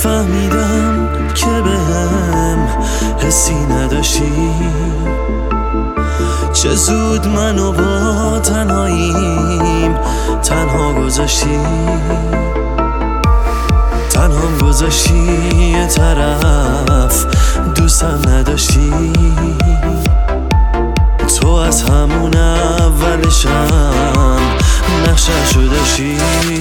فهمیدم که بهم حسی نداشتی، چه زود منو با تنهاییم تنها گذاشتی، تنهام گذاشتی یه طرف دوستم نداشتی. تو از همون اولشم نقشه‌شو داشتی.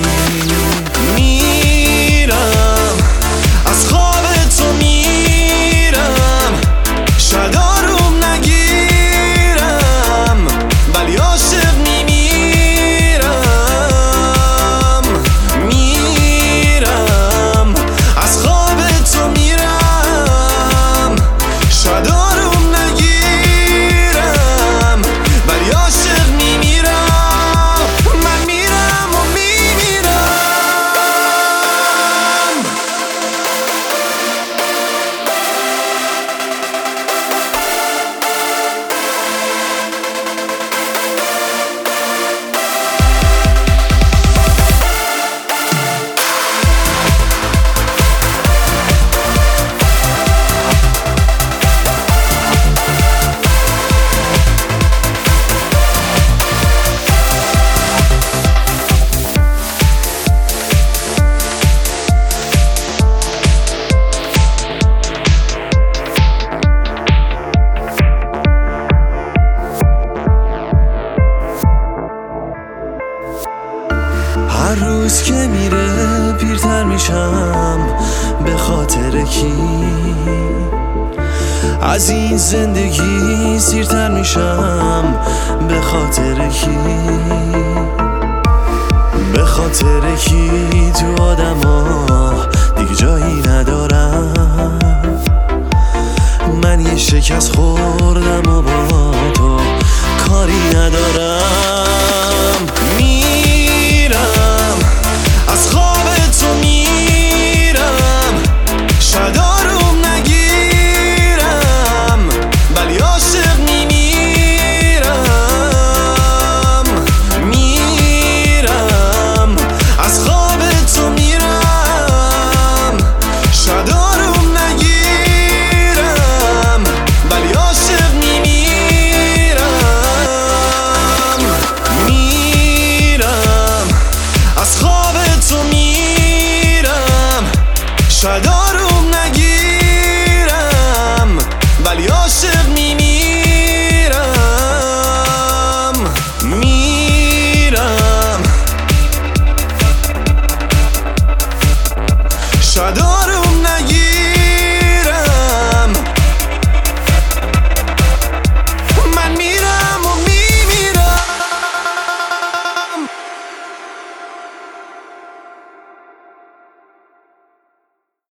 میرم از خواب تو میرم، شاید آروم نگیرم ولی عاشق میمیرم. میرم از خواب تو میرم، شاید آروم نگیرم ولی عاشق میمیرم. من میرم و میمیرم. هر روز که میره پیرتر میشم به خاطر کی، از این زندگی سیرتر میشم به خاطر کی، به خاطر کی تو آدما دیگه جایی ندارم. من یه شکست